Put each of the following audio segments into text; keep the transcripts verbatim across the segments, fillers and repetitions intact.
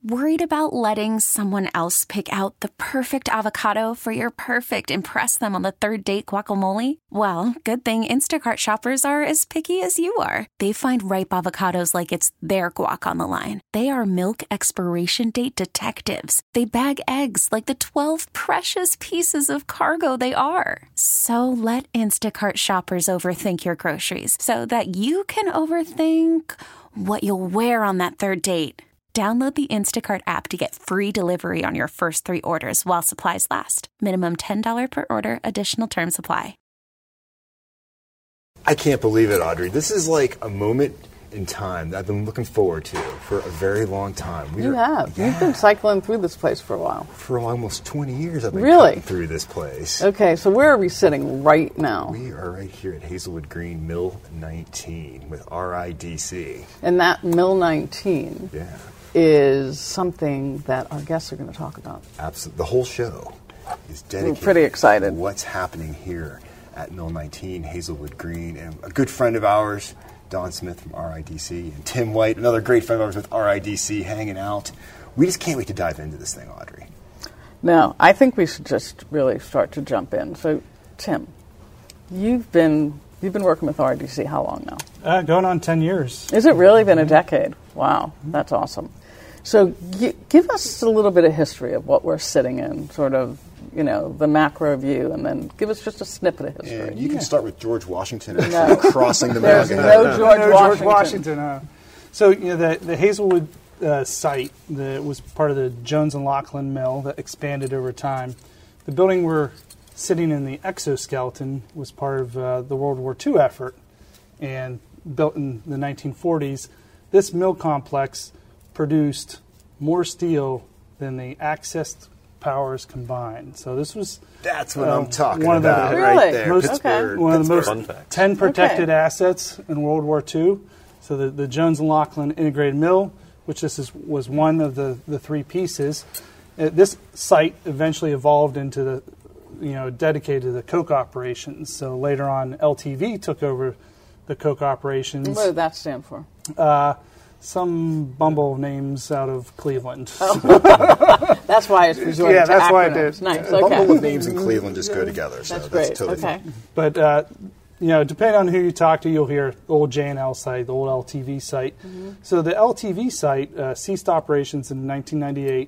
Worried about letting someone else pick out the perfect avocado for your perfect impress them on the third date guacamole? Well, good thing Instacart shoppers are as picky as you are. They find ripe avocados like it's their guac on the line. They are milk expiration date detectives. They bag eggs like the twelve precious pieces of cargo they are. So let Instacart shoppers overthink your groceries so that you can overthink what you'll wear on that third date. Download the Instacart app to get free delivery on your first three orders while supplies last. Minimum ten dollars per order. Additional terms apply. I can't believe it, Audrey. This is like a moment in time that I've been looking forward to for a very long time. We you are, have. Yeah, You've been cycling through this place for a while. For almost twenty years I've been really? cutting through this place. Okay, so where are we sitting right now? We are right here at Hazelwood Green, Mill nineteen with R I D C. And that Mill nineteen yeah. is something that our guests are going to talk about. Absolutely. The whole show is dedicated We're pretty excited. to what's happening here at Mill nineteen, Hazelwood Green. And a good friend of ours, Don Smith from R I D C, and Tim White, another great friend of ours with R I D C, hanging out. We just can't wait to dive into this thing, Audrey. No, I think we should just really start to jump in. So, Tim, you've been you've been working with R I D C how long now? Uh, going on ten years. Is it really been a decade? Wow, that's awesome. So g- give us a little bit of history of what we're sitting in, sort of, you know, the macro view, and then give us just a snippet of history. And you can Yeah. start with George Washington and No. crossing the There's mountain. no No, George no Washington. George Washington. Uh, so you know the the Hazelwood uh, site that was part of the Jones and Laughlin mill that expanded over time. The building we're sitting in, the exoskeleton, was part of uh, the World War Two effort and built in the nineteen forties. This mill complex produced more steel than the Axis powers combined. So this was That's what uh, I'm talking one of the- about Really? right there. Most- Pittsburgh, one of the most Pittsburgh. ten protected Okay. assets in World War Two. So the, the Jones and Laughlin Integrated Mill, which this is, was one of the, the three pieces. Uh, this site eventually evolved into the, you know, dedicated to the coke operations. So later on, L T V took over the coke operations. What did that stand for? Uh, some bumble names out of Cleveland. That's why it's resorted Yeah, to that's why I acronyms. did. Nice, A bundle okay. of names in Cleveland just go together. So That's that's, great, totally okay. But, uh, you know, depending on who you talk to, you'll hear the old J and L site, the old L T V site. Mm-hmm. So the L T V site uh, ceased operations in nineteen ninety-eight.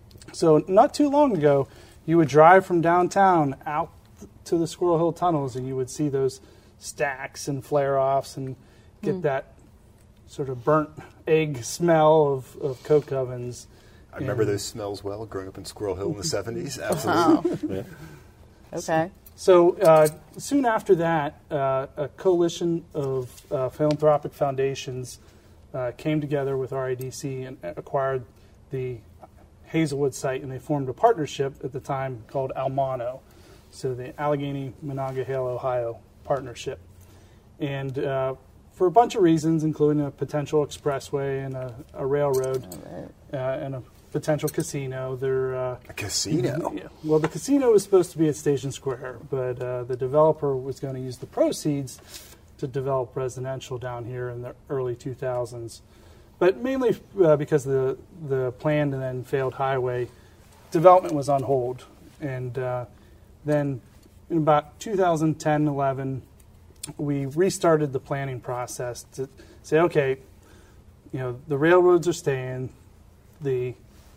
So not too long ago, you would drive from downtown out to the Squirrel Hill tunnels, and you would see those stacks and flare-offs and get Mm. that sort of burnt egg smell of, of coke ovens. I remember And- those smells well, growing up in Squirrel Hill in the seventies. Absolutely. Wow. Okay. So uh, soon after that, uh, a coalition of uh, philanthropic foundations uh, came together with R I D C and acquired the Hazelwood site, and they formed a partnership at the time called Almano, so the Allegheny Monongahela, Ohio Partnership. And uh, for a bunch of reasons, including a potential expressway and a, a railroad uh, and a potential casino, they're uh, A casino. yeah. Well, the casino was supposed to be at Station Square, but uh, the developer was going to use the proceeds to develop residential down here in the early two thousands. But mainly uh, because the the planned and then failed highway development was on hold. And uh, then in about two thousand ten, eleven, we restarted the planning process to say, okay, you know, the railroads are staying, the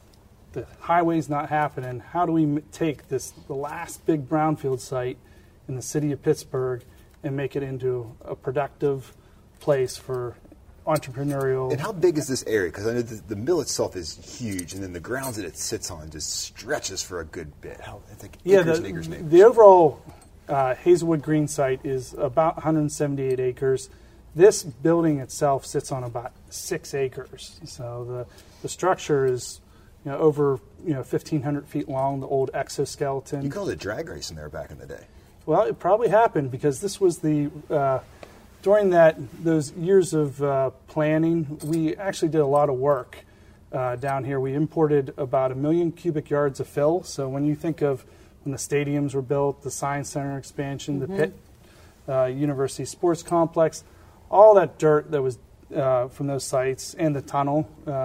the highway's not happening. How do we m- take this, the last big brownfield site in the city of Pittsburgh, and make it into a productive place for entrepreneurial? And how big is this area? Because I know the, the mill itself is huge, and then the grounds that it sits on just stretches for a good bit. How, it's like yeah, acres the, and acres and acres. the overall uh, Hazelwood Green site is about one hundred seventy-eight acres. This building itself sits on about six acres. So the the structure is, you know, over, you know, fifteen hundred feet long. The old exoskeleton. You called it drag racing there back in the day. Well, it probably happened because this was the uh, during that those years of uh, planning. We actually did a lot of work uh, down here. We imported about a million cubic yards of fill. So when you think of when the stadiums were built, the Science Center expansion, the Pitt uh, University Sports Complex, all that dirt that was uh, from those sites and the tunnel uh,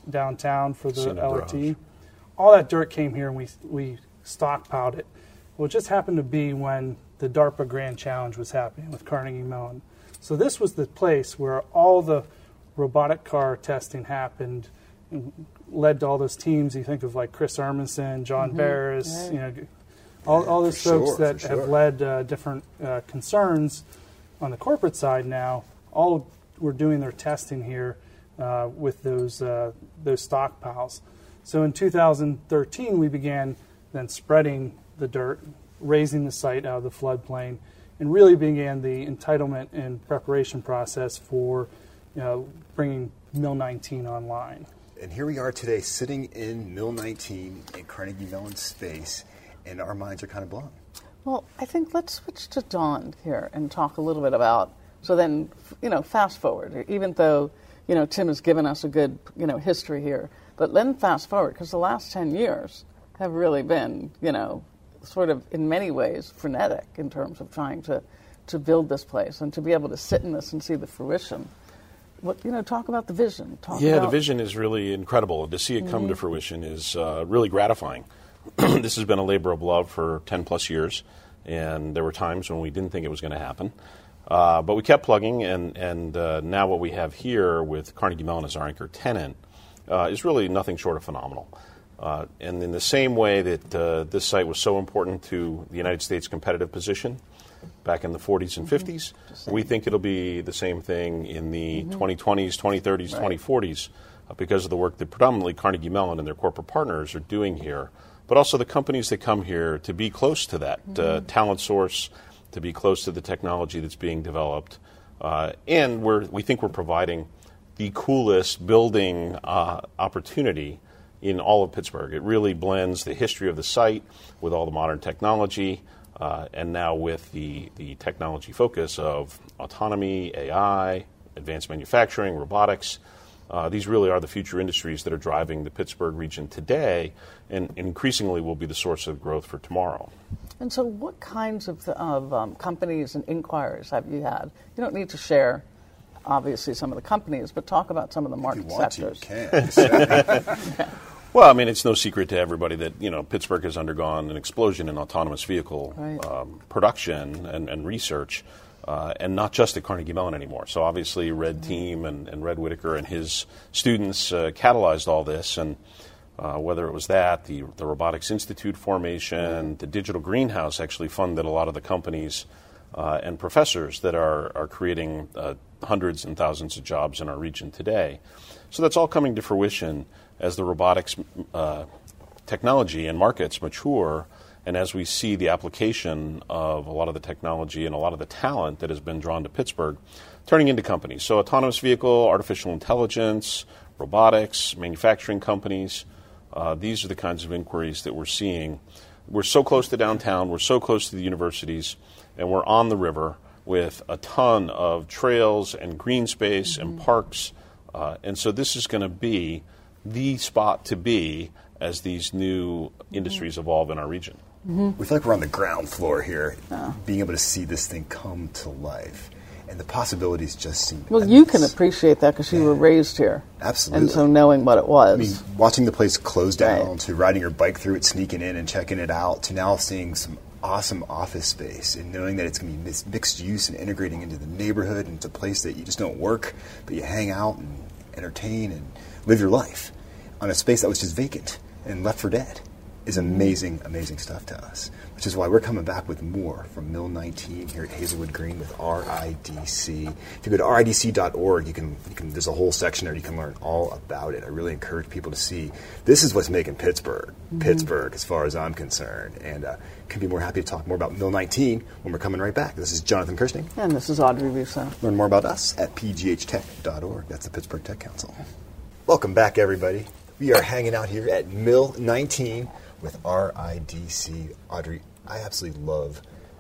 downtown for the Seen a L R T. barrage. All that dirt came here, and we we stockpiled it. Well, it just happened to be when the DARPA Grand Challenge was happening with Carnegie Mellon. So this was the place where all the robotic car testing happened and led to all those teams. You think of like Chris Armanson, John mm-hmm. Barris, right. you know, all, all those For folks sure, that for have sure. led uh, different uh, concerns on the corporate side now, all were doing their testing here uh, with those uh, those stockpiles. So in two thousand thirteen, we began then spreading the dirt, raising the site out of the floodplain, and really began the entitlement and preparation process for you know, bringing Mill nineteen online. And here we are today sitting in Mill nineteen in Carnegie Mellon space, and our minds are kind of blown. Well, I think let's switch to Dawn here and talk a little bit about, so then, you know, fast forward, even though, you know, Tim has given us a good, you know, history here, but then fast forward, because the last ten years have really been, you know, sort of in many ways frenetic in terms of trying to, to build this place and to be able to sit in this and see the fruition. What, you know, talk about the vision. Talk yeah, about the vision is really incredible. To see it come mm-hmm. to fruition is uh, really gratifying. This has been a labor of love for ten plus years, and there were times when we didn't think it was going to happen. Uh, but we kept plugging, and, and uh, now what we have here with Carnegie Mellon as our anchor tenant uh, is really nothing short of phenomenal. Uh, and in the same way that uh, this site was so important to the United States' competitive position back in the forties and mm-hmm. fifties, we think it'll be the same thing in the mm-hmm. twenty twenties, twenty thirties, right. twenty forties, uh, because of the work that predominantly Carnegie Mellon and their corporate partners are doing here, but also the companies that come here to be close to that mm-hmm. uh, talent source, to be close to the technology that's being developed. Uh, and we're, we think we're providing the coolest building uh, opportunity in all of Pittsburgh. It really blends the history of the site with all the modern technology, uh, and now with the, the technology focus of autonomy, A I, advanced manufacturing, robotics. Uh, these really are the future industries that are driving the Pittsburgh region today, and increasingly will be the source of growth for tomorrow. And so what kinds of, of um, companies and inquiries have you had? You don't need to share, obviously, some of the companies, but talk about some of the market if you want sectors. To, you can. Well, I mean, it's no secret to everybody that, you know, Pittsburgh has undergone an explosion in autonomous vehicle right. um, production and, and research, uh, and not just at Carnegie Mellon anymore. So obviously Red mm-hmm. Team and, and Red Whitaker and his students uh, catalyzed all this, and uh, whether it was that, the, the Robotics Institute formation, the Digital Greenhouse actually funded a lot of the companies uh, and professors that are, are creating uh, hundreds and thousands of jobs in our region today. So that's all coming to fruition as the robotics uh, technology and markets mature, and as we see the application of a lot of the technology and a lot of the talent that has been drawn to Pittsburgh turning into companies. So autonomous vehicle, artificial intelligence, robotics, manufacturing companies, uh, these are the kinds of inquiries that we're seeing. We're so close to downtown, we're so close to the universities, and we're on the river with a ton of trails and green space mm-hmm. and parks. Uh, and so this is going to be the spot to be as these new industries mm-hmm. evolve in our region. Mm-hmm. We feel like we're on the ground floor here, oh. being able to see this thing come to life. And the possibilities just seem Well, endless. you can appreciate that because you yeah. were raised here. Absolutely. And so knowing what it was. I mean, watching the place close down, right. to riding your bike through it, sneaking in and checking it out, to now seeing some awesome office space and knowing that it's going to be mixed use and integrating into the neighborhood, and it's a place that you just don't work, but you hang out and entertain and live your life on a space that was just vacant and left for dead is amazing, amazing stuff to us, which is why we're coming back with more from Mill nineteen here at Hazelwood Green with R I D C. If you go to R I D C dot org, you can, you can, there's a whole section there. You can learn all about it. I really encourage people to see this is what's making Pittsburgh, mm-hmm. Pittsburgh, as far as I'm concerned. And uh, can be more happy to talk more about Mill nineteen when we're coming right back. This is Jonathan Kirsting. And this is Audrey Russo. Learn more about us at P G H tech dot org. That's the Pittsburgh Tech Council. Welcome back, everybody. We are hanging out here at Mill nineteen with R I D C. Audrey, I absolutely love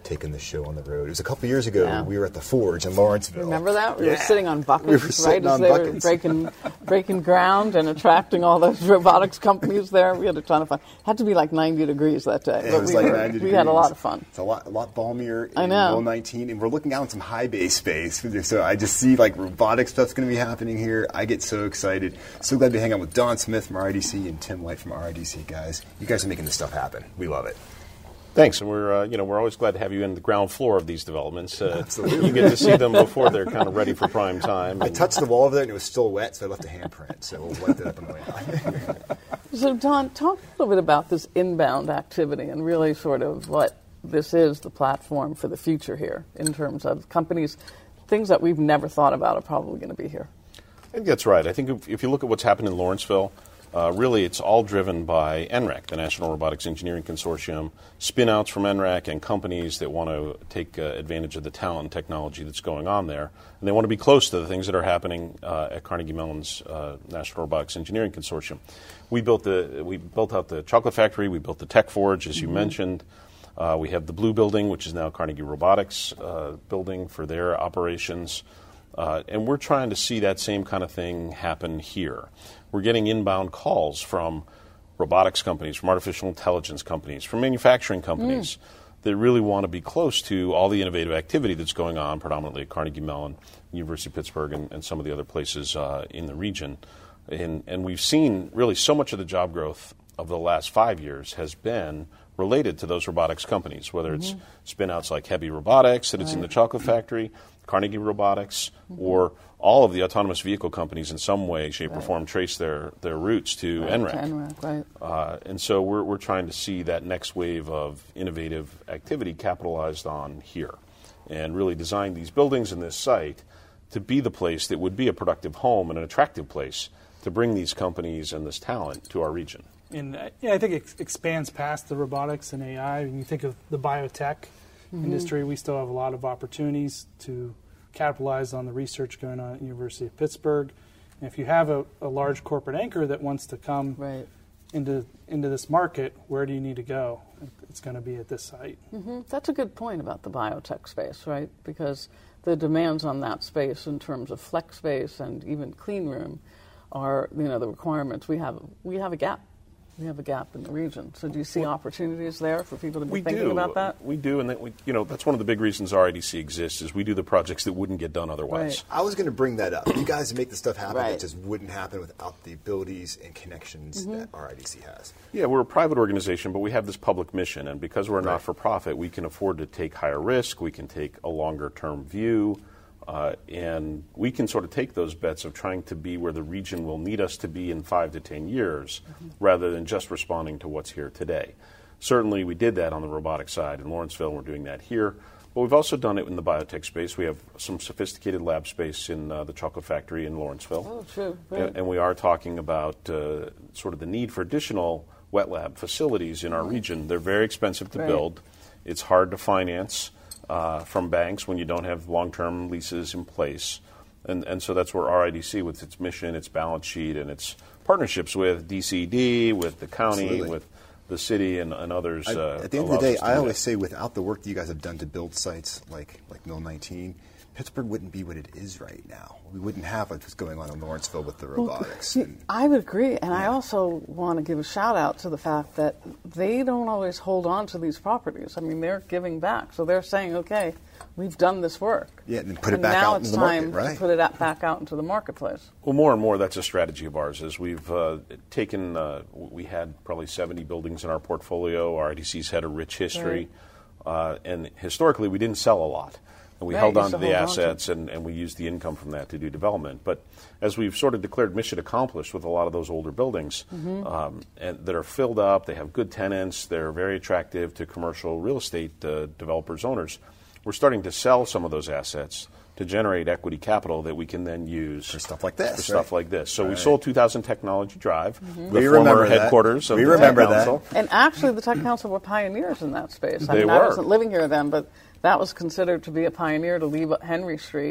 taking the show on the road. It was a couple years ago. Yeah. We were at the Forge in Lawrenceville. Remember that? We yeah. were sitting on buckets, we were right, sitting as on they buckets. were breaking, breaking ground and attracting all those robotics companies there. We had a ton of fun. It had to be like ninety degrees that day. It but was we like were, ninety we degrees. had a lot of fun. It's a lot, a lot balmier I in know. Mill nineteen, and we're looking out in some high bay space. So I just see like robotic stuff's going to be happening here. I get so excited. So glad to hang out with Don Smith from R I D C and Tim White from R I D C, guys. You guys are making this stuff happen. We love it. Thanks, and we're uh, you know we're always glad to have you in the ground floor of these developments. Uh, Absolutely. You get to see them before they're kind of ready for prime time. I touched the wall over there and it was still wet, so I left a handprint. So we'll wipe it up on the way out. So, Don, talk a little bit about this inbound activity and really sort of what this is, the platform for the future here in terms of companies, things that we've never thought about are probably going to be here. I think that's right. I think if, if you look at what's happened in Lawrenceville, uh, really it's all driven by N R E C, the National Robotics Engineering Consortium, spin-outs from N R E C and companies that want to take uh, advantage of the talent and technology that's going on there. And they want to be close to the things that are happening uh, at Carnegie Mellon's uh, National Robotics Engineering Consortium. We built the we built out the chocolate factory. We built the Tech Forge, as you mm-hmm. mentioned. Uh, we have the Blue Building, which is now Carnegie Robotics uh, building for their operations. Uh, and we're trying to see that same kind of thing happen here. We're getting inbound calls from robotics companies, from artificial intelligence companies, from manufacturing companies mm. that really want to be close to all the innovative activity that's going on, predominantly at Carnegie Mellon, University of Pittsburgh, and, and some of the other places uh, in the region. And, and we've seen really so much of the job growth of the last five years has been related to those robotics companies, whether mm-hmm. it's spin-outs like Heavy Robotics, that it's right. in the chocolate factory, Carnegie Robotics, mm-hmm. or all of the autonomous vehicle companies in some way, shape, right. or form trace their, their roots to right, N R E C. To N R E C, right. Uh, and so we're, we're trying to see that next wave of innovative activity capitalized on here and really design these buildings and this site to be the place that would be a productive home and an attractive place to bring these companies and this talent to our region. And uh, yeah, I think it ex- expands past the robotics and A I. When you think of the biotech mm-hmm. industry, we still have a lot of opportunities to capitalize on the research going on at the University of Pittsburgh. And if you have a, a large corporate anchor that wants to come right. into into this market, where do you need to go? It's going to be at this site. Mm-hmm. That's a good point about the biotech space, right? Because the demands on that space in terms of flex space and even clean room are, you know, the requirements. We have we have a gap. We have a gap in the region. So do you see opportunities there for people to be we thinking do. about that? We do, and that we, you know, that's one of the big reasons R I D C exists is we do the projects that wouldn't get done otherwise. Right. I was going to bring that up. You guys make the stuff happen right. that just wouldn't happen without the abilities and connections mm-hmm. that R I D C has. Yeah, we're a private organization, but we have this public mission, and because we're a right. not-for-profit, we can afford to take higher risk, we can take a longer-term view, uh, and we can sort of take those bets of trying to be where the region will need us to be in five to ten years, mm-hmm. rather than just responding to what's here today. Certainly, we did that on the robotic side in Lawrenceville, and we're doing that here. But we've also done it in the biotech space. We have some sophisticated lab space in uh, the chocolate factory in Lawrenceville. Oh, true. Right. And, and we are talking about uh, sort of the need for additional wet lab facilities in our mm-hmm. region. They're very expensive to right. build. It's hard to finance uh, from banks when you don't have long-term leases in place. And, and so that's where R I D C, with its mission, its balance sheet, and its partnerships with D C D, with the county, Absolutely. with the city, and, and others. I, uh, at the end of the day, I do always that. say without the work that you guys have done to build sites like, like Mill nineteen, Pittsburgh wouldn't be what it is right now. We wouldn't have what's going on in Lawrenceville with the robotics. Well, see, I would agree, and yeah. I also want to give a shout out to the fact that they don't always hold on to these properties. I mean, they're giving back, so they're saying, "Okay, we've done this work." Yeah, and then put it and back now out it's into the time market, right? to put it out, back out into the marketplace. Well, more and more, that's a strategy of ours. Is we've uh, taken, uh, we had probably seventy buildings in our portfolio. R I D C's had a rich history, right. uh, and historically, we didn't sell a lot. And we right, held on to the hold assets, on to and, and we used the income from that to do development. But as we've sort of declared mission accomplished with a lot of those older buildings mm-hmm. um, and that are filled up, they have good tenants, they're very attractive to commercial real estate uh, developers, owners, we're starting to sell some of those assets to generate equity capital that we can then use for stuff like this. For right? stuff like this. So right. we sold two thousand Technology Drive, mm-hmm. the we former that. headquarters of we the remember Tech Council. That. And actually, the Tech Council were pioneers in that space. I They mean, were. I wasn't living here then, but that was considered to be a pioneer to leave Henry Street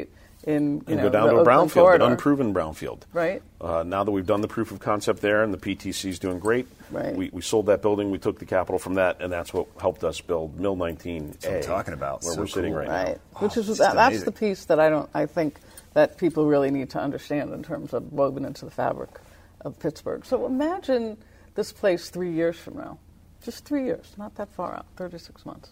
in you and know go down the to a Oakland, brownfield, Florida. an unproven brownfield. Right. Uh, now that we've done the proof of concept there and the P T C is doing great, Right. we, we sold that building, we took the capital from that, and that's what helped us build Mill nineteen A. That's what I'm talking about. Where So we're sitting cool. right, Right. now. Which Oh, is it's that, that's amazing. the piece that I don't. I think that people really need to understand in terms of woven into the fabric of Pittsburgh. So imagine this place three years from now. Just three years, not that far out, thirty-six months.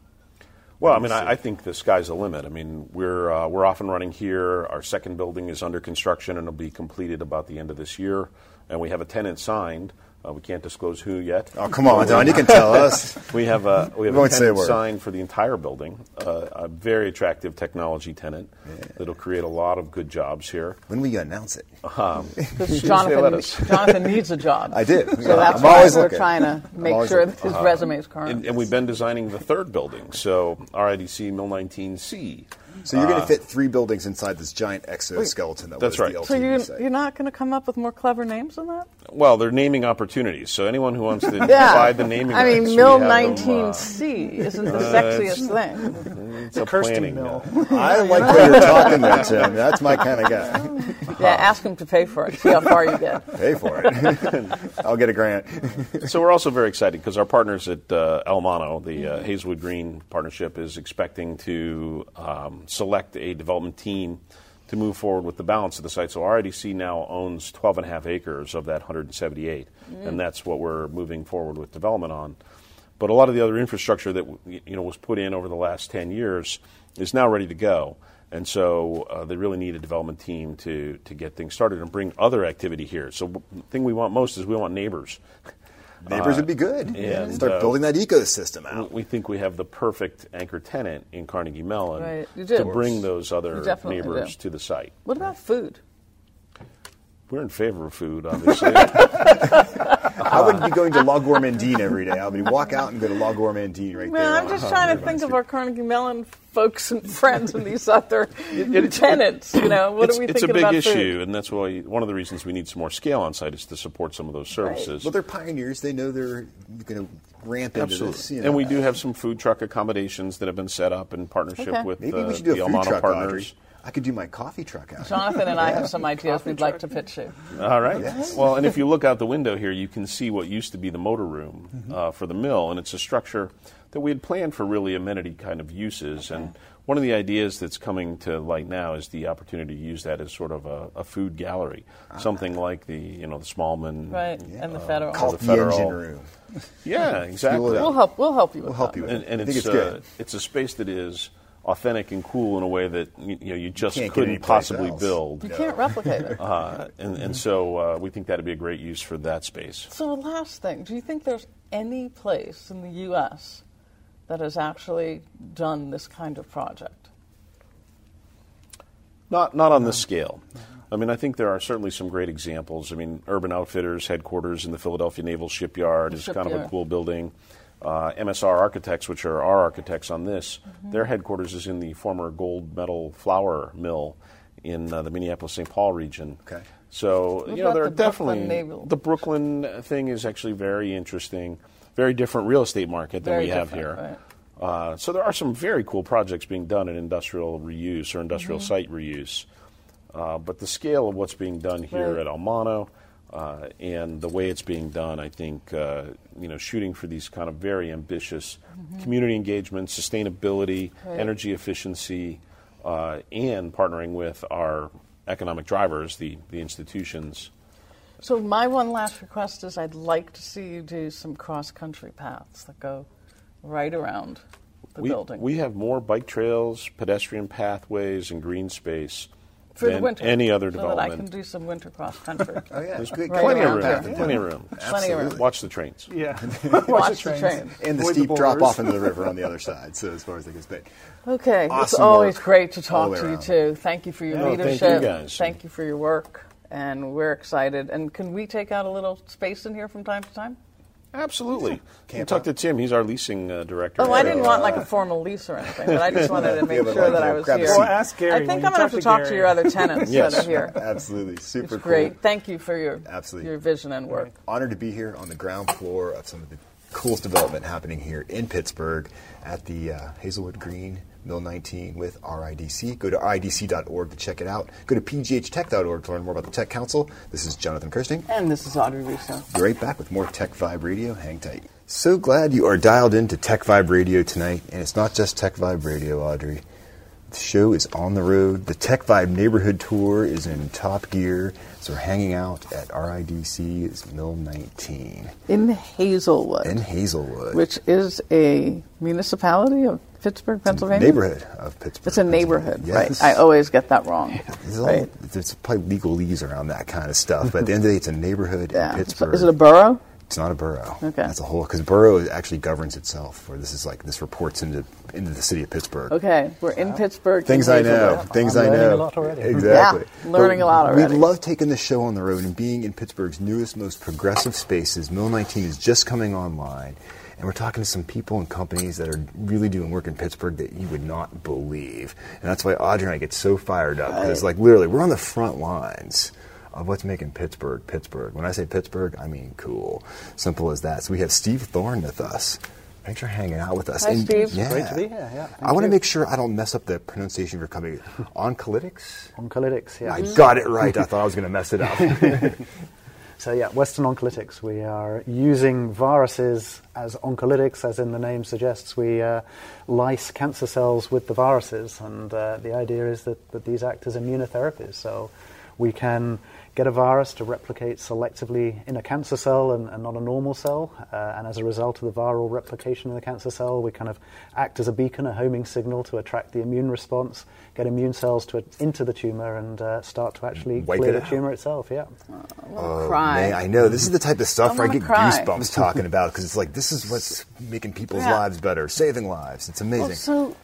Well, I mean, I, I think the sky's the limit. I mean, we're uh, we're off and running here. Our second building is under construction and it'll be completed about the end of this year. And we have a tenant signed. Uh, we can't disclose who yet. Oh, come on, Don. You can tell us. We have a we have We a won't say a tenant word. signed for the entire building. Uh, a very attractive technology tenant that'll create a lot of good jobs here. When will you announce it? Um, Because they let Jonathan, us. Jonathan needs a job. I do. So Yeah, that's I'm why always we're looking. trying to I'm make always sure looking. that his resume is current. and, and we've been designing the third building, so R I D C Mill nineteen C. So you're going Uh, to fit three buildings inside this giant exoskeleton that That's was right. the so L T V you, site. you're not going to come up with more clever names than that? Well, they're naming opportunities. So anyone who wants to Yeah. provide the naming I rights, mean, we Mill have them, nineteen uh, C isn't the uh, sexiest thing. It's a Kirsty planning Mill. uh, I like how you're talking there, Tim. That's my kind of guy. Yeah, ask him to pay for it. See how far you get. Pay for it. I'll get a grant. So we're also very excited because our partners at uh, El Mano, the uh, Hazelwood Green partnership, is expecting to um, select a development team to move forward with the balance of the site. So R I D C now owns twelve and a half acres of that one hundred seventy-eight, Mm. and that's what we're moving forward with development on. But a lot of the other infrastructure that you know was put in over the last ten years is now ready to go. And so uh, they really need a development team to, to get things started and bring other activity here. So the thing we want most is we want neighbors. Neighbors would be good. and, Start uh, building that ecosystem out. We think we have the perfect anchor tenant in Carnegie Mellon Right, you do. to bring those You other definitely neighbors do. to the site. What about food? We're in favor of food, obviously. I wouldn't be going to La Gourmandine every day. I would walk out and go to La Gourmandine right Well, there. I'm on- just on trying to Irvine think of Street. our Carnegie Mellon folks and friends and these other tenants. You know, what it's, are we it's a thinking big about issue, food? and that's why one of the reasons we need some more scale on site is to support some of those services. Well, they're pioneers. They know they're going to ramp into Absolutely. this. You know. And we do have some food truck accommodations that have been set up in partnership Okay. with Maybe uh, we should do the a food Almano truck, partners. Audrey. I could do my coffee truck out. Jonathan and I have some ideas we'd like to pitch you. All right. Well, and if you look out the window here, you can see what used to be the motor room uh, for the mill, and it's a structure that we had planned for really amenity kind of uses. And one of the ideas that's coming to light now is the opportunity to use that as sort of a, a food gallery, something like the you know the Smallman. Right, and the federal. Call the it the federal- engine room. Yeah, exactly. Fuel it We'll up. help. We'll help you. With We'll help that. you with And, it. and I think it's it's good. uh, it's a space that is authentic and cool in a way that you, you know you just Can't get couldn't anyplace possibly else. build. You can't replicate it. Uh, and, and so uh, we think that'd be a great use for that space. So the last thing, do you think there's any place in the U S that has actually done this kind of project? Not not on this scale. I mean, I think there are certainly some great examples. I mean, Urban Outfitters headquarters in the Philadelphia Naval Shipyard The is kind of a shipyard. cool building. Uh, M S R Architects, which are our architects on this, Mm-hmm. their headquarters is in the former gold medal flour mill in uh, the Minneapolis-Saint Paul region. Okay. So, What you know, about there are the Brooklyn definitely Naval? the Brooklyn thing is actually very interesting, very different real estate market than Very we have different, here. right. Uh, so there are some very cool projects being done in industrial reuse or industrial Mm-hmm. site reuse. Uh, but the scale of what's being done here Right. at Almano uh, and the way it's being done, I think, uh, you know, shooting for these kind of very ambitious community engagement, sustainability, Mm-hmm. Right. energy efficiency, uh, and partnering with our economic drivers, the, the institutions. So my one last request is I'd like to see you do some cross-country paths that go right around the we, building. we have more bike trails, pedestrian pathways, and green space for the than winter, any other so development. that I can do some winter cross-country. Oh, yeah. There's Good- Right plenty of around room. here. Plenty of room. Plenty of room. Watch the trains. Yeah. Watch the trains. train. And the Avoid the steep drop boulders. off into the river on the other side. So as far as I can spit. Okay, it's Awesome always work great to all the talk way to you around. too. Thank you for your No, thank you leadership. guys. Thank you for your work, and we're excited. And can we take out a little space in here from time to time? Absolutely. Can Camp talk out. to Tim. He's our leasing uh, director. Oh, I So, didn't uh, want like a formal lease or anything, but I just wanted to make Yeah, but sure like, that you I know, was grab a here. seat. Well, ask Gary. I when think you I'm going to have talk to talk to Gary. your other tenants Yes. that are here. Absolutely. Super It's cool. great. Thank you for your Absolutely. your vision and work. Honored to be here on the ground floor of some of the coolest development happening here in Pittsburgh at the uh, Hazelwood Green Mill nineteen with R I D C. Go to R I D C dot org to check it out. Go to P G H tech dot org to learn more about the Tech Council. This is Jonathan Kirsting. And this is Audrey Russo. Be right back with more Tech Vibe Radio. Hang tight. So glad you are dialed into Tech Vibe Radio tonight. And it's not just Tech Vibe Radio, Audrey. The show is on the road. The Tech Vibe Neighborhood Tour is in top gear. So we're hanging out at R I D C's Mill nineteen. In Hazelwood. In Hazelwood. Which is a municipality of Pittsburgh, Pennsylvania? Neighborhood of Pittsburgh. It's a neighborhood, yes. right? I always get that wrong. There's, all, right? there's probably legalese around that kind of stuff. But at the end of the day, it's a neighborhood yeah. in Pittsburgh. So is it a borough? It's not a borough. Okay. That's a whole, because borough actually governs itself. Where this is like, this reports into into the city of Pittsburgh. Okay, we're in wow. Pittsburgh. Things I know. Things I'm I know. learning a lot already. Exactly. Yeah, learning but a lot already. We love taking the show on the road and being in Pittsburgh's newest, most progressive spaces. Mill nineteen is just coming online. And we're talking to some people and companies that are really doing work in Pittsburgh that you would not believe. And that's why Audrey and I get so fired up. Because, right. like, literally, we're on the front lines of what's making Pittsburgh, Pittsburgh. When I say Pittsburgh, I mean cool. Simple as that. So we have Steve Thorne with us. Thanks for hanging out with us. Hi, and, Steve. Yeah. Great to be here. Yeah, I want to make sure I don't mess up the pronunciation of your company. Oncolytics? Oncolytics, yeah. I got it right. I thought I was going to mess it up. So yeah, Western Oncolytics. We are using viruses as oncolytics, as in the name suggests. We uh, lyse cancer cells with the viruses, and uh, the idea is that, that these act as immunotherapies. So we can get a virus to replicate selectively in a cancer cell and, and not a normal cell, uh, and as a result of the viral replication in the cancer cell, we kind of act as a beacon, a homing signal to attract the immune response, get immune cells to into the tumor, and uh, start to actually Wipe clear it the out. tumor itself. Yeah. Oh, cry. man, I know. This is the type of stuff I where I wanna get cry. goosebumps talking about, because it's like, this is what's making people's Yeah. lives better, saving lives. It's amazing. Well, so,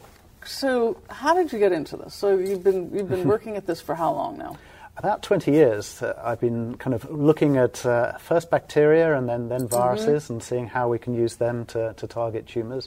so how did you get into this? So you've been you've been working at this for how long now? About twenty years. Uh, I've been kind of looking at uh, first bacteria and then, then viruses mm-hmm. and seeing how we can use them to, to target tumours.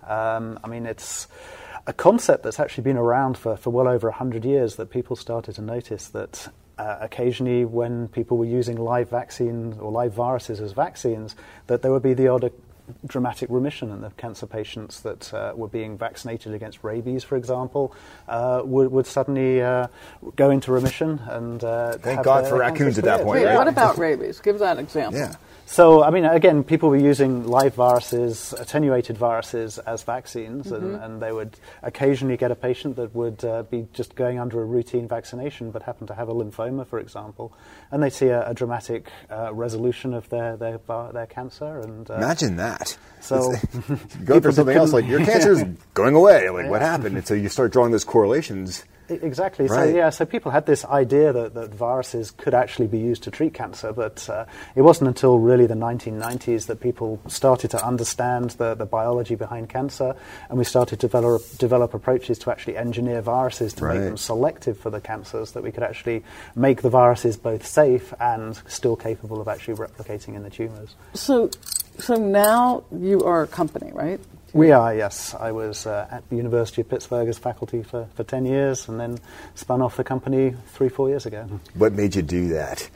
Um, I mean, it's a concept that's actually been around for, for well over one hundred years, that people started to notice that uh, occasionally when people were using live vaccines or live viruses as vaccines, that there would be the odd dramatic remission, and the cancer patients that uh, were being vaccinated against rabies, for example, uh, would, would suddenly uh, go into remission. And uh, Thank have God their for raccoons cancer at that cleared. point, Wait, right? what about rabies? Give that example. Yeah. So, I mean, again, people were using live viruses, attenuated viruses, as vaccines, Mm-hmm. and, and they would occasionally get a patient that would uh, be just going under a routine vaccination but happen to have a lymphoma, for example, and they see a, a dramatic uh, resolution of their their, their cancer. And uh, Imagine that. So you go for something else, like your cancer is going away. Like, what happened? And so you start drawing those correlations. Exactly. Right. So yeah, so people had this idea that, that viruses could actually be used to treat cancer, but uh, it wasn't until really the nineteen nineties that people started to understand the, the biology behind cancer, and we started to develop, develop approaches to actually engineer viruses to Right. make them selective for the cancers, that we could actually make the viruses both safe and still capable of actually replicating in the tumors. So, so now you are a company, right? We are, yes. I was uh, at the University of Pittsburgh as faculty for, for ten years, and then spun off the company three, four years ago. What made you do that?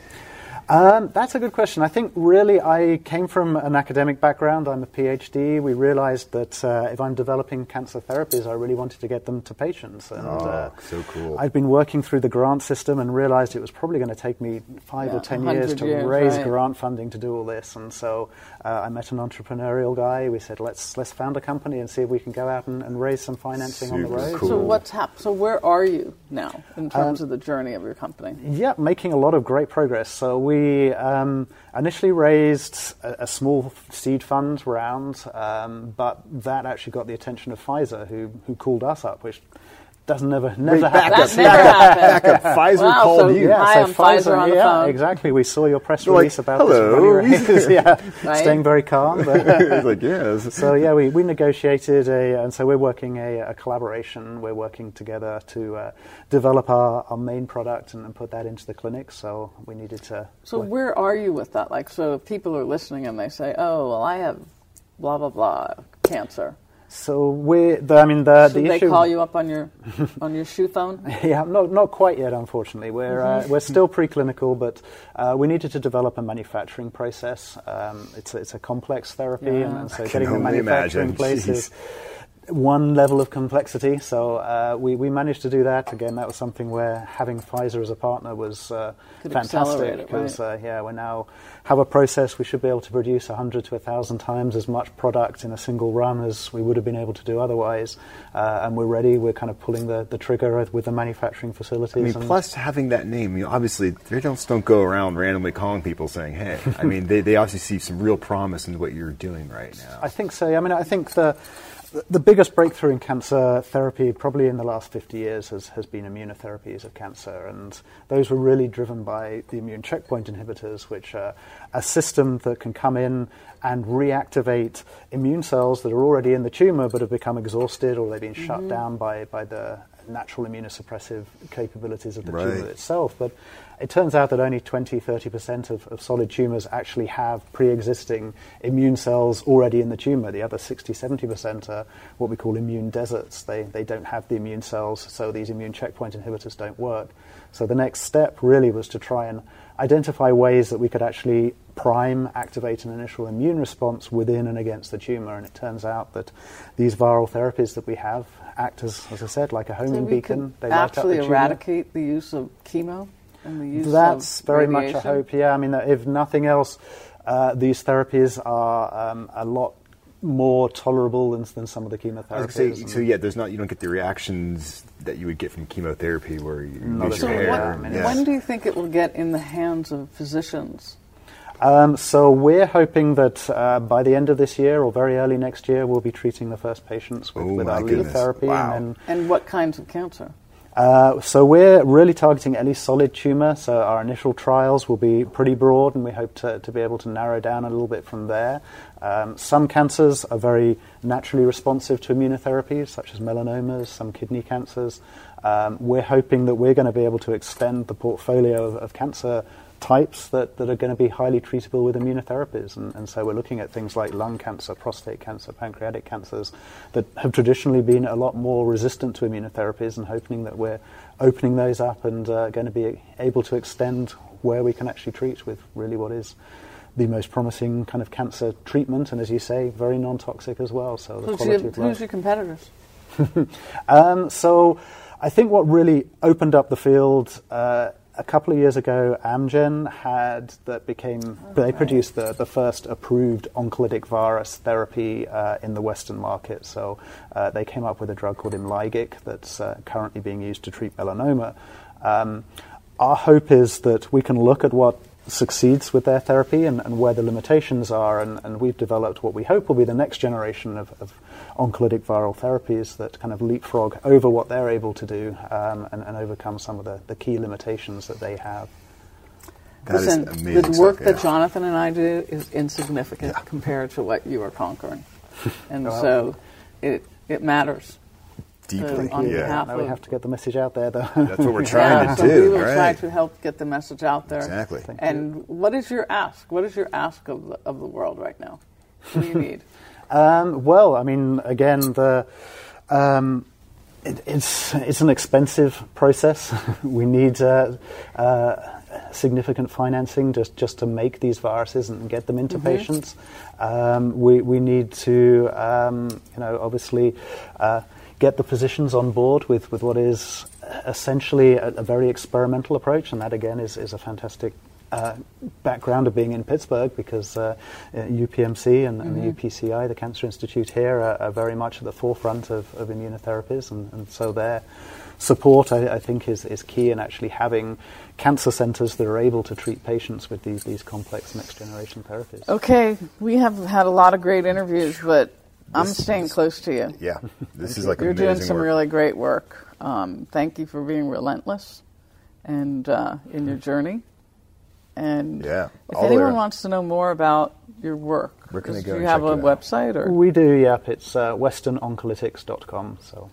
Um, that's a good question. I think really I came from an academic background. I'm a PhD. We realized that uh, if I'm developing cancer therapies, I really wanted to get them to patients. And, Oh, uh, so cool. I've been working through the grant system and realized it was probably going to take me five Yeah, or ten one hundred years to years, raise right. grant funding to do all this. And so uh, I met an entrepreneurial guy. We said, let's let's found a company and see if we can go out and, and raise some financing on the Super road. cool. So what's hap- So where are you now in terms Um, of the journey of your company? Yeah, making a lot of great progress. So we um, initially raised a, a small seed fund round, um, but that actually got the attention of Pfizer, who who called us up, which doesn't never never back happen. up, That never happened. Back up. Pfizer Wow, called so- you. Yeah, Hi, so I'm Pfizer on the yeah, phone. exactly. We saw your press They're like, release about "Hello." this money raise. yeah, Right. staying very calm. But He's like, yes. So yeah, we, we negotiated a, and so we're working a, a collaboration. We're working together to uh, develop our, our main product and, and put that into the clinic. So we needed to. So work- where are you with that? Like, so if people are listening and they say, "Oh, well, I have blah blah blah cancer," So we, the, I mean, the, Should the they issue. call you up on your on your shoe phone? Yeah, not not quite yet, unfortunately. We're uh, we're still preclinical, but uh, we needed to develop a manufacturing process. Um, it's a, it's a complex therapy, Yeah. and, and so I can getting the only manufacturing imagine. place Jeez. is one level of complexity. So uh, we we managed to do that. Again, that was something where having Pfizer as a partner was uh, Could accelerate fantastic it, because right. uh, yeah, we now have a process. We should be able to produce one hundred to one thousand times as much product in a single run as we would have been able to do otherwise. Uh, and we're ready. We're kind of pulling the, the trigger with the manufacturing facilities. I mean, and plus having that name, you know, obviously they don't don't go around randomly calling people saying, "Hey." I mean, they they obviously see some real promise in what you're doing right now. I think so. I mean, I think the the biggest breakthrough in cancer therapy probably in the last fifty years has, has been immunotherapies of cancer, and those were really driven by the immune checkpoint inhibitors, which are a system that can come in and reactivate immune cells that are already in the tumor but have become exhausted or they've been mm-hmm. shut down by, by the natural immunosuppressive capabilities of the right. tumor itself. But it turns out that only twenty to thirty percent of, of solid tumors actually have pre-existing immune cells already in the tumor. The other sixty to seventy percent are what we call immune deserts. They, they don't have the immune cells, so these immune checkpoint inhibitors don't work. So the next step really was to try and identify ways that we could actually prime, activate an initial immune response within and against the tumor. And it turns out that these viral therapies that we have act as, as I said, like a homing so we beacon. could They light up actually the tumor. eradicate the use of chemo and the use That's of very radiation? much a hope, yeah. I mean, if nothing else, uh, these therapies are um, a lot more tolerable than, than some of the chemotherapies. I was gonna say, so yeah, there's not you don't get the reactions that you would get from chemotherapy where you Not lose at your So all, hair. what, yeah, I mean, yeah. when do you think it will get in the hands of physicians? Um, so we're hoping that uh, by the end of this year or very early next year, we'll be treating the first patients with, Oh, with my our lead goodness. therapy. Wow. And then, And what kinds of cancer? uh, so we're really targeting any solid tumor. So our initial trials will be pretty broad, and we hope to, to be able to narrow down a little bit from there. Um, some cancers are very naturally responsive to immunotherapies, such as melanomas, some kidney cancers. Um, we're hoping that we're going to be able to extend the portfolio of, of cancer types that, that are going to be highly treatable with immunotherapies. And, and so we're looking at things like lung cancer, prostate cancer, pancreatic cancers that have traditionally been a lot more resistant to immunotherapies, and hoping that we're opening those up and uh, going to be able to extend where we can actually treat with really what is the most promising kind of cancer treatment, and as you say, very non-toxic as well. So the Who's, quality your, of life. who's your competitors? Um, so I think what really opened up the field uh, a couple of years ago, Amgen had that became Oh, they right. produced the, the first approved oncolytic virus therapy uh, in the Western market. So uh, they came up with a drug called Imlygic that's uh, currently being used to treat melanoma. Um, our hope is that we can look at what succeeds with their therapy and, and where the limitations are, and, and we've developed what we hope will be the next generation of, of oncolytic viral therapies that kind of leapfrog over what they're able to do um, and, and overcome some of the, the key limitations that they have. That is Listen, amazing the work stuff, yeah. that Jonathan and I do is insignificant compared to what you are conquering. And Well, so it it matters. Deeply, on yeah. behalf Now we of- have to get the message out there, though. That's what we're trying Yeah, to so do, we will right? try to help get the message out there. Exactly. Thank And what is your ask? What is your ask of the, of the world right now? What do you need? Um, well, I mean, again, the um, it, it's it's an expensive process. We need uh, uh, significant financing just, just to make these viruses and get them into Mm-hmm. patients. Um, we we need to, um, you know, obviously. Uh, get the physicians on board with, with what is essentially a, a very experimental approach, and that again is, is a fantastic uh, background of being in Pittsburgh, because uh, U P M C and, and the U P C I, the Cancer Institute here, are, are very much at the forefront of, of immunotherapies, and, and so their support, I, I think, is, is key in actually having cancer centres that are able to treat patients with these, these complex next-generation therapies. Okay, we have had a lot of great interviews, but I'm This- staying close to you. Yeah, this is like You're amazing doing some work. really great work. Um, thank you for being relentless and uh, in your journey. And Yeah, if all anyone there. wants to know more about your work, Where can they do go you and have check a you out? website or? We do, yep. It's uh, western oncolytics dot com, so...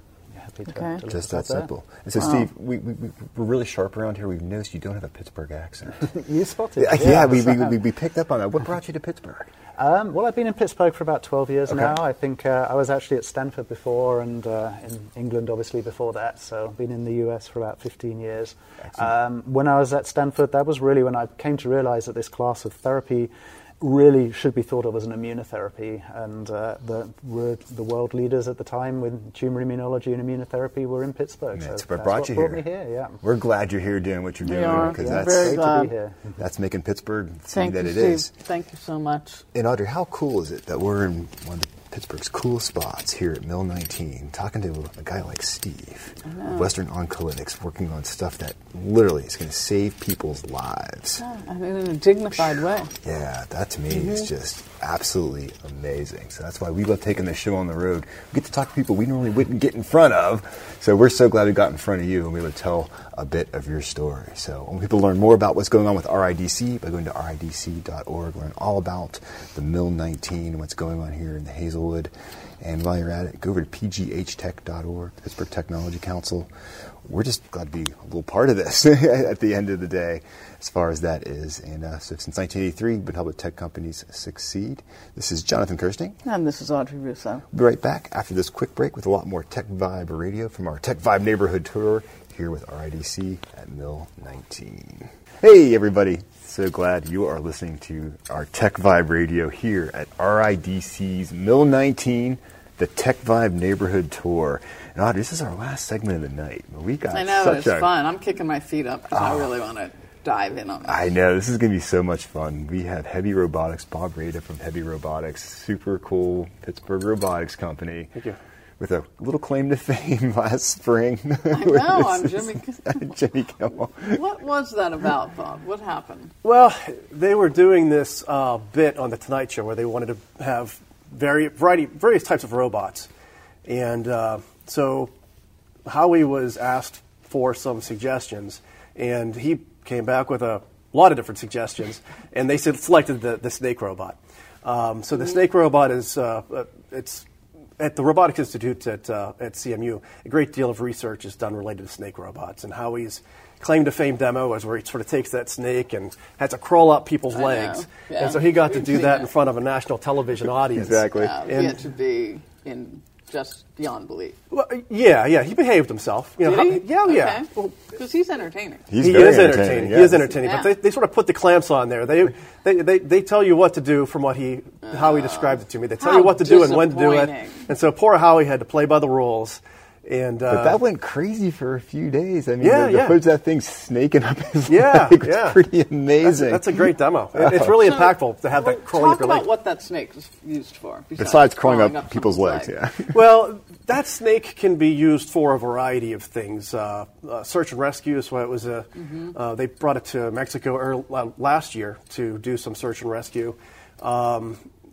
happy to, Okay. to let Just us that out simple. And so, Steve, we, we, we- we're really sharp around here. We've noticed you don't have a Pittsburgh accent. there. You spotted yeah, it. yeah, we, we, we, we picked up on that. What brought you to Pittsburgh? Um, well, I've been in Pittsburgh for about twelve years Okay. now. I think uh, I was actually at Stanford before, and uh, in England, obviously, before that. So I've been in the U S for about fifteen years. Um, when I was at Stanford, that was really when I came to realize that this class of therapy really should be thought of as an immunotherapy. And uh, the, were the world leaders at the time with tumor immunology and immunotherapy were in Pittsburgh. That's so what that's brought what you brought here. me here, yeah. We're glad you're here doing what you're doing. We are. Because Yeah, that's, very Great glad. to be here. that's making Pittsburgh the city Thank that you, it Steve. is. Thank you so much. And Audrey, how cool is it that we're in one of the Pittsburgh's coolest spots here at Mill nineteen, talking to a guy like Steve of Western Oncolytics, working on stuff that literally is going to save people's lives. Yeah, I mean, in a dignified way. Yeah, that to me Mm-hmm. is just absolutely amazing. So that's why we love taking this show on the road. We get to talk to people we normally wouldn't get in front of. So we're so glad we got in front of you and we would tell a bit of your story. So I want people to learn more about what's going on with R I D C by going to R I D C dot org, learn all about the Mill nineteen and what's going on here in the Hazelwood. And while you're at it, go over to P G H tech dot org, Pittsburgh Technology Council. We're just glad to be a little part of this at the end of the day, as far as that is. And uh, so since nineteen eighty-three, we've been helping tech companies succeed. This is Jonathan Kirsting. And this is Audrey Russo. We'll be right back after this quick break with a lot more Tech Vibe Radio from our Tech Vibe neighborhood tour here with R I D C at Mill nineteen. Hey, everybody. So glad you are listening to our Tech Vibe Radio here at R I D C's Mill nineteen, the Tech Vibe neighborhood tour. And Audrey, this is our last segment of the night. We got I know, such it's a fun. I'm kicking my feet up because I really want to dive in on this. I know, this is going to be so much fun. We have Heavy Robotics, Bob Rada from Heavy Robotics, super cool Pittsburgh robotics company. Thank you. With a little claim to fame last spring. I know, I'm Jimmy. Jimmy Kimmel. What was that about, Bob? What happened? Well, they were doing this uh, bit on the Tonight Show where they wanted to have vari- variety, various types of robots, and uh, so Howie was asked for some suggestions, and he came back with a lot of different suggestions, and they said, selected the, the snake robot. Um, so the snake robot is uh, uh, it's at the Robotics Institute at uh, at C M U. A great deal of research is done related to snake robots, and Howie's claim to fame demo is where he sort of takes that snake and has to crawl up people's I know. legs, Yeah. and so he got to We've do seen that in that. front of a national television audience. Exactly. Uh, he And- had to be in just beyond belief. Well, yeah, yeah, he behaved himself. You know, Did he? how- yeah, yeah. Okay. Because he's entertaining. He's he very is entertaining. yeah. He is entertaining. Yeah. But they, they sort of put the clamps on there. They, they, they, they tell you what to do from what he, how he described it to me. They tell How you what to do and when to do it. disappointing. And so poor Howie had to play by the rules. And uh, But that went crazy for a few days. I mean, Yeah, the, the yeah. footage of that thing snaking up his Yeah, leg was yeah. pretty that's, amazing. that's a great demo. It- it's really So, impactful to have well, that crawling up Talk your about leg. what that snake is used for. Besides crawling up, people's someone's legs, leg. yeah. Well, that snake can be used for a variety of things. Uh, uh, search and rescue is what it was. A, uh, they brought it to Mexico early, uh, last year to do some search and rescue. Um,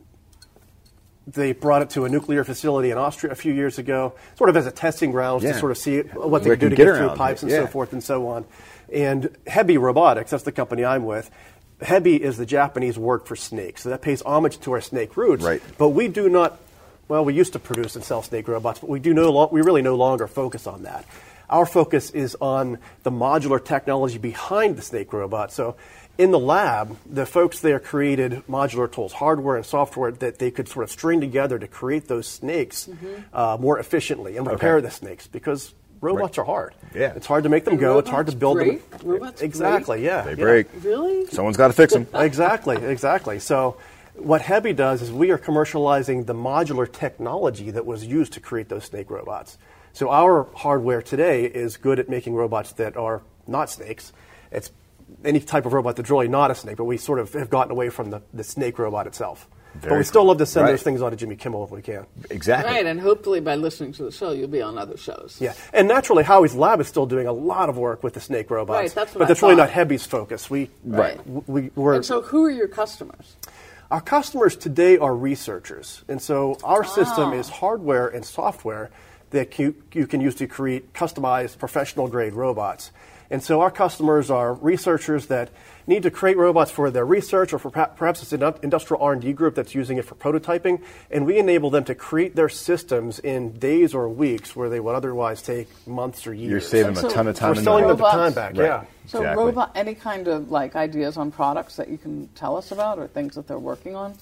they brought it to a nuclear facility in Austria a few years ago, sort of as a testing ground Yeah. to sort of see what they Where could it do to can get, get through around pipes it, and yeah. so forth and so on. And Hebi Robotics, that's the company I'm with. Hebi is the Japanese word for snake, so that pays homage to our snake roots. Right. But we do not. Well, we used to produce and sell snake robots, but we do no lo- we really no longer focus on that. Our focus is on the modular technology behind the snake robot. So in the lab, the folks there created modular tools, hardware and software that they could sort of string together to create those snakes uh, more efficiently and repair Okay. the snakes because robots are hard. Yeah. It's hard to make them And go. It's hard to robots build break? them. Robots exactly, yeah. They yeah. break. Really? Someone's got to fix them. Exactly, exactly. So what Hebi does is we are commercializing the modular technology that was used to create those snake robots. So our hardware today is good at making robots that are not snakes. It's any type of robot that's really not a snake, but we sort of have gotten away from the, the snake robot itself. but Very we still cool. love to send Right. those things on to Jimmy Kimmel if we can. Exactly. Right, and hopefully by listening to the show, you'll be on other shows. Yeah, and naturally, Howie's lab is still doing a lot of work with the snake robots. Right, that's what but I that's really thought. not Hebi's focus. We, Right. we, we're, And so who are your customers? Our customers today are researchers, and so our system Ah. is hardware and software that you, you can use to create customized professional-grade robots. And so our customers are researchers that need to create robots for their research, or for perhaps it's an industrial R and D group that's using it for prototyping, and we enable them to create their systems in days or weeks where they would otherwise take months or years. You're saving So a ton of time. We're and selling them money. the time back, Right. yeah. So Exactly. robot, any kind of like ideas on products that you can tell us about, or things that they're working on?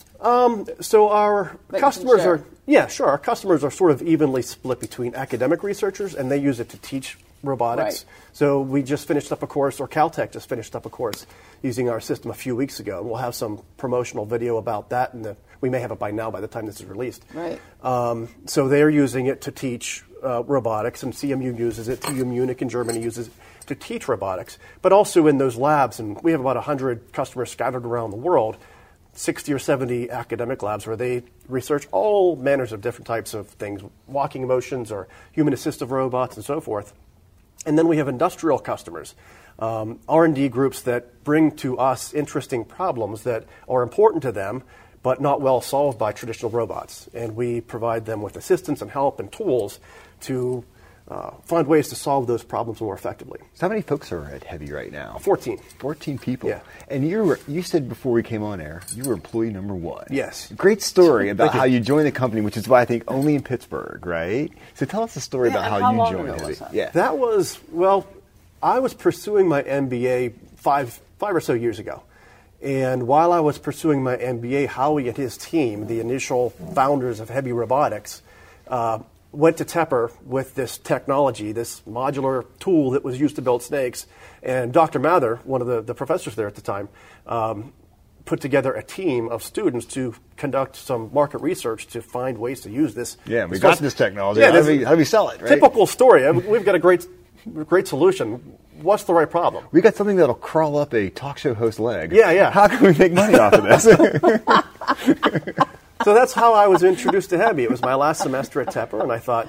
So our That you can customers share. are, yeah, sure. Our customers are sort of evenly split between academic researchers, and they use it to teach robotics. Right. So we just finished up a course, or Caltech just finished up a course using our system a few weeks ago. We'll have some promotional video about that, and we may have it by now by the time this is released. Right. Um, so they're using it to teach uh, robotics, and C M U uses it. T U Munich in Germany uses it to teach robotics, but also in those labs, and we have about one hundred customers scattered around the world, sixty or seventy academic labs where they research all manners of different types of things, walking motions or human assistive robots and so forth. And then we have industrial customers, um, R and D groups that bring to us interesting problems that are important to them, but not well solved by traditional robots. And we provide them with assistance and help and tools to uh, find ways to solve those problems more effectively. So how many folks are at Heavy right now? fourteen. fourteen people. Yeah. And you were, you said before we came on air, you were employee number one. Yes. Great story about Thank you. how you joined the company, which is why I think only in Pittsburgh, right? So tell us the story Yeah, about and how, how you long joined ago Heavy. was that? Yeah. That was, well, I was pursuing my M B A five, five or so years ago. And while I was pursuing my M B A, Howie and his team, the initial founders of Heavy Robotics, uh, went to Tepper with this technology, this modular tool that was used to build snakes. And Doctor Mather, one of the, the professors there at the time, um, put together a team of students to conduct some market research to find ways to use this. Yeah, we this got this technology. Yeah, how, this do we, how do we sell it, right? Typical story. I mean, we've got a great, great solution. What's the right problem? We got something that'll crawl up a talk show host leg. Yeah, yeah. How can we make money off of this? So that's how I was introduced to Heavy. It was my last semester at Tepper, and I thought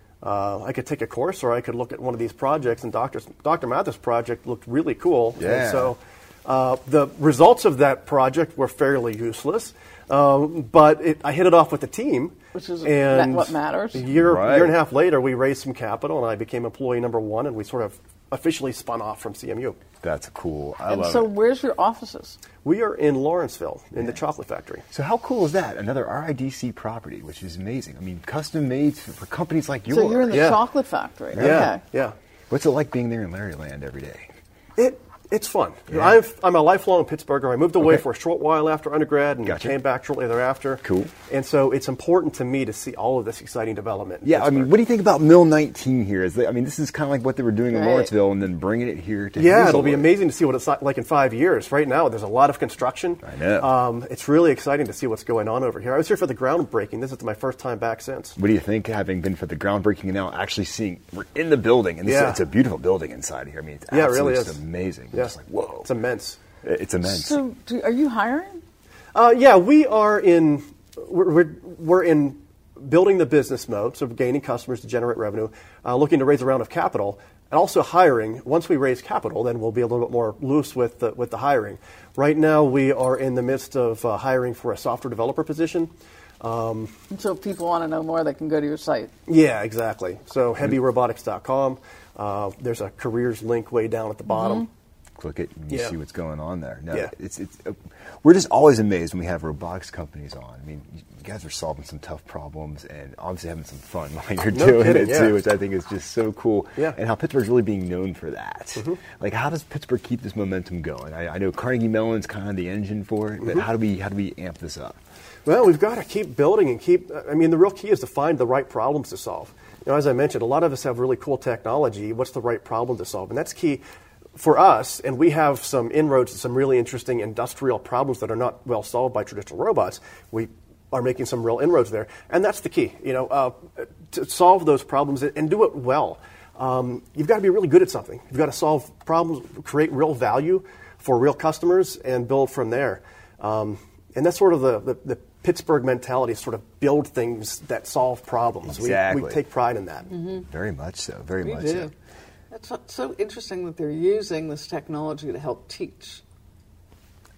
uh, I could take a course or I could look at one of these projects. And Doctor Doctor Mather's project looked really cool. Yeah. And so uh, the results of that project were fairly useless, um, but it, I hit it off with the team. Which is and what matters. A year, Right. year and a half later, we raised some capital, and I became employee number one, and we sort of officially spun off from C M U. That's cool. I And love so it. where's your offices? We are in Lawrenceville, in the chocolate factory. So how cool is that? Another R I D C property, which is amazing. I mean, custom made for, for companies like yours. So you're in the Yeah. chocolate factory. Yeah, Okay. yeah. What's it like being there in Larryland every day? It it's fun. Yeah. I've, I'm a lifelong Pittsburgher. I moved away Okay. for a short while after undergrad and Gotcha. came back shortly thereafter. Cool. And so it's important to me to see all of this exciting development. in Yeah, I mean, Pittsburgh. what do you think about Mill nineteen here? Is they, I mean, this is kind of like what they were doing in Right. Lawrenceville and then bringing it here to Yeah, it'll be Hazelwood. amazing to see what it's like in five years. Right now, there's a lot of construction. I know. Um, it's really exciting to see what's going on over here. I was here for the groundbreaking. This is my first time back since. What do you think, having been for the groundbreaking and now actually seeing, we're in the building, and this, Yeah. it's a beautiful building inside here. I mean, it's Yeah, it absolutely really just is. amazing. Yeah. Just like, whoa. It's immense. It's immense. So do, are you hiring? Uh, yeah, we are in. We're, we're, we're in building the business mode, so gaining customers to generate revenue, uh, looking to raise a round of capital, and also hiring. Once we raise capital, then we'll be a little bit more loose with the, with the hiring. Right now, we are in the midst of uh, hiring for a software developer position. Um, And so if people want to know more, they can go to your site. yeah, exactly. So heavy robotics dot com. Uh, there's a careers link way down at the bottom. Click it and you Yeah. see what's going on there. No, Yeah. it's, it's, uh, we're just always amazed when we have robotics companies on. I mean, you guys are solving some tough problems and obviously having some fun while you're No doing kidding, it yeah. too, which I think is just so cool. Yeah. And how Pittsburgh's really being known for that. Mm-hmm. Like, how does Pittsburgh keep this momentum going? I, I know Carnegie Mellon's kind of the engine for it, but Mm-hmm. how do we how do we amp this up? Well, we've got to keep building and keep. I mean, the real key is to find the right problems to solve. You know, as I mentioned, a lot of us have really cool technology. What's the right problem to solve? And that's key for us. And we have some inroads to some really interesting industrial problems that are not well solved by traditional robots. We are making some real inroads there, and that's the key. You know, uh, to solve those problems and do it well. Um, you've got to be really good at something. You've got to solve problems, create real value for real customers, and build from there. Um, and that's sort of the, the, the Pittsburgh mentality, sort of build things that solve problems. Exactly. We, we take pride in that. Very much so. Very We much do. so. It's so- so interesting that they're using this technology to help teach.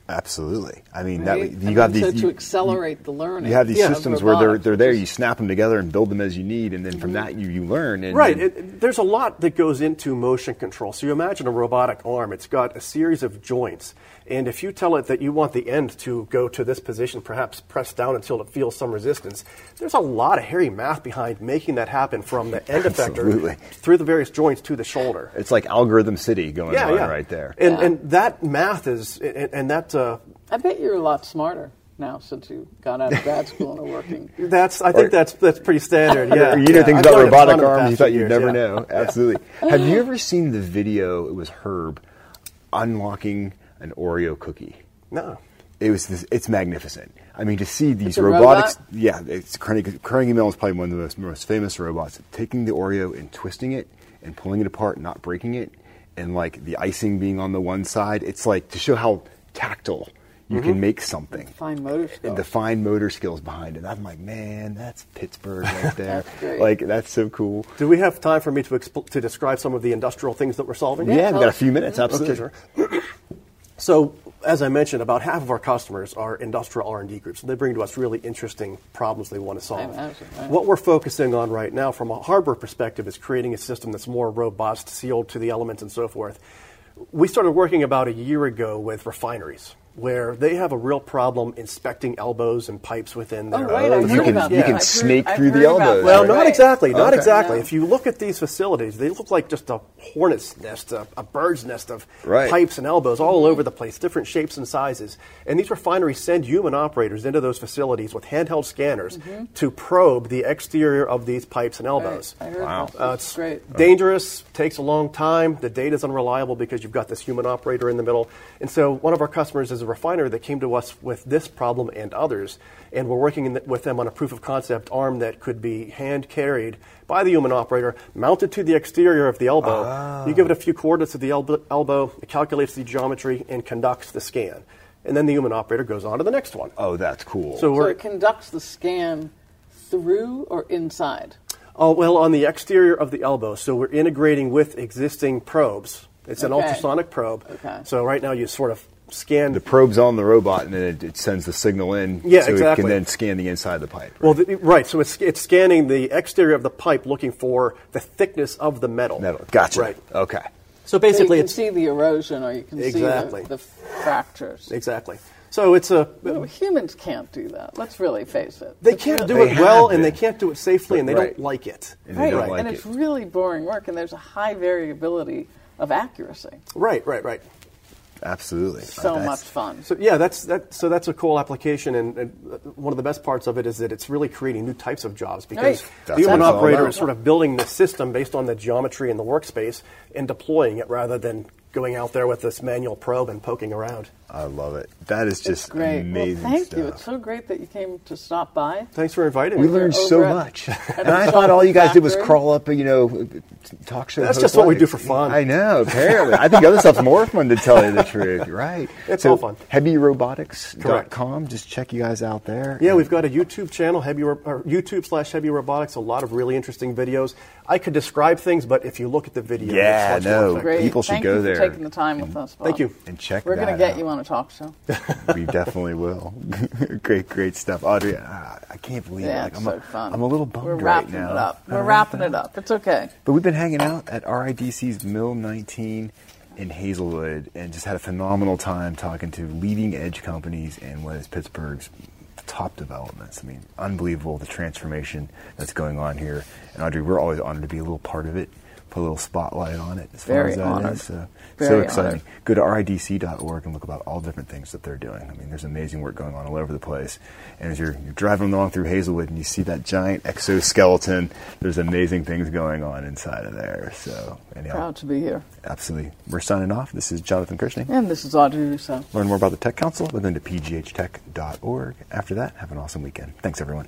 Absolutely. I mean, Right? that, you I got mean, these. so you, to accelerate the learning. You have these of systems where they're robotics, they're there. which You is- snap them together and build them as you need, and then from that you, you learn. And, Right. and- It, there's a lot that goes into motion control. So you imagine a robotic arm. It's got a series of joints. And if you tell it that you want the end to go to this position, perhaps press down until it feels some resistance, there's a lot of hairy math behind making that happen from the end Absolutely. effector through the various joints to the shoulder. It's like algorithm city going Yeah, on yeah. right there. And, Yeah. and that math is, and, and that, uh, I bet you're a lot smarter now since you got out of grad school and are working. that's, I think Or- that's that's pretty standard. Yeah, you know yeah. things I've about learned a ton robotic in the arms past you thought few you'd years, never yeah. know. Absolutely. Have you ever seen the video? It was Herb unlocking an Oreo cookie. No. It was this, it's magnificent. I mean, to see these It's a robotics. robot? Yeah, it's Carnegie, Carnegie Mellon is probably one of the most, most famous robots. Taking the Oreo and twisting it and pulling it apart, not breaking it, and like the icing being on the one side. It's like to show how tactile you Mm-hmm. can make something. Fine motor skills. And the fine motor skills behind it. I'm like, man, that's Pittsburgh right there. That's great. Like, that's so cool. Do we have time for me to expl- to describe some of the industrial things that we're solving? Yeah, we've tell got a us. few minutes. Absolutely. Okay, sure. So, as I mentioned, about half of our customers are industrial R and D groups, and they bring to us really interesting problems they want to solve. I imagine, right. What we're focusing on right now, from a hardware perspective, is creating a system that's more robust, sealed to the elements, and so forth. We started working about a year ago with refineries, where they have a real problem inspecting elbows and pipes within Oh, their. right. I've you heard can- about you that. can I've heard- snake I've through the heard about elbows. that. Well, Right. not Right. exactly, not Okay. exactly. No. If you look at these facilities, they look like just a hornet's nest, a, a bird's nest of Right. pipes and elbows all over the place, different shapes and sizes. And these refineries send human operators into those facilities with handheld scanners to probe the exterior of these pipes and elbows. Right. I heard Wow. that. Uh, That's it's great. dangerous, takes a long time, the data's unreliable because you've got this human operator in the middle. And so one of our customers is a refiner that came to us with this problem and others, and we're working in the, with them on a proof of concept arm that could be hand carried by the human operator, mounted to the exterior of the elbow. You give it a few coordinates of the elbow, elbow, it calculates the geometry and conducts the scan. And then the human operator goes on to the next one. Oh, that's cool. So So we're it conducts the scan through or inside? Oh, well, on the exterior of the elbow. So we're integrating with existing probes. It's an Okay. ultrasonic probe. Okay. So right now you sort of scan. the probe's on the robot, and then it, it sends the signal in Yeah, so it exactly. can then scan the inside of the pipe. well, the, right. So it's, it's scanning the exterior of the pipe looking for the thickness of the metal. Metal. Gotcha. Right. Okay. So So basically you can it's. see the erosion or you can Exactly. see the, the fractures. Exactly. So it's a. Well, humans can't do that. Let's really face it. They It's can't really- do They it well, have and they been. can't do it safely, and they Right. don't like it. And they Right, don't like and it. it's really boring work, and there's a high variability of accuracy. Right, right, right. Absolutely. So That's- much fun. So yeah, that's that. So that's a cool application, and, and one of the best parts of it is that it's really creating new types of jobs because Right. the That's human what it's all operator about. is sort of building the system based on the geometry in the workspace and deploying it rather than going out there with this manual probe and poking around. I love it. That is It's just great. amazing well, thank stuff. you. It's so great that you came to stop by. Thanks for inviting We me. learned over so at- much. at And the I thought all you guys did was Factory. crawl up a, you know, talk show. That's host just what we do like- for fun. I know, apparently. I think other stuff's more fun, to tell you the truth. Right. It's so all fun. heavy robotics dot Correct. com. Just check you guys out there. Yeah, And- we've got a YouTube channel, Heavy Ro- or YouTube slash Heavy Robotics. A lot of really interesting videos. I could describe things, but if you look at the video, Yeah, it's much no. more effective. Great. People should Thank go you there. for taking the time with us, Bob. Thank you. And check We're that going to get out. you on a talk show. We definitely will. great, great stuff. Audrey, I, I can't believe Yeah, it. Like, it's I'm, so a, fun. I'm a little bummed We're right wrapping now. it up. We're Uh, wrapping it up. It's okay. But we've been hanging out at R I D C's Mill nineteen in Hazelwood and just had a phenomenal time talking to leading edge companies and what is Pittsburgh's top developments. I mean, unbelievable the transformation that's going on here. And Audrey, we're always honored to be a little part of it, put a little spotlight on it as far Very as that honored. is. So, Very so exciting. honored. Go to R I D C dot org and look about all different things that they're doing. I mean, there's amazing work going on all over the place. And as you're, you're driving along through Hazelwood and you see that giant exoskeleton, there's amazing things going on inside of there. So, anyhow, Proud to be here. absolutely. We're signing off. This is Jonathan Kirschning. And this is Audrey Rousseau. Learn more about the Tech Council by going to P G H tech dot org. After that, have an awesome weekend. Thanks, everyone.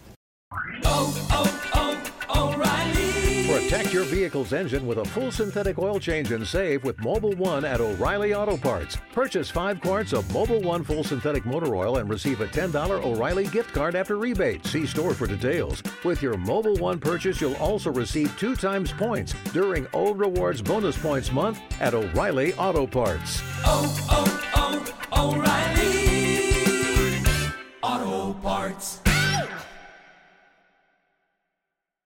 Protect your vehicle's engine with a full synthetic oil change and save with Mobile One at O'Reilly Auto Parts. Purchase five quarts of Mobile One full synthetic motor oil and receive a ten dollars O'Reilly gift card after rebate. See store for details. With your Mobile One purchase, you'll also receive two times points during O Rewards Bonus Points Month at O'Reilly Auto Parts. oh, oh, oh, O'Reilly.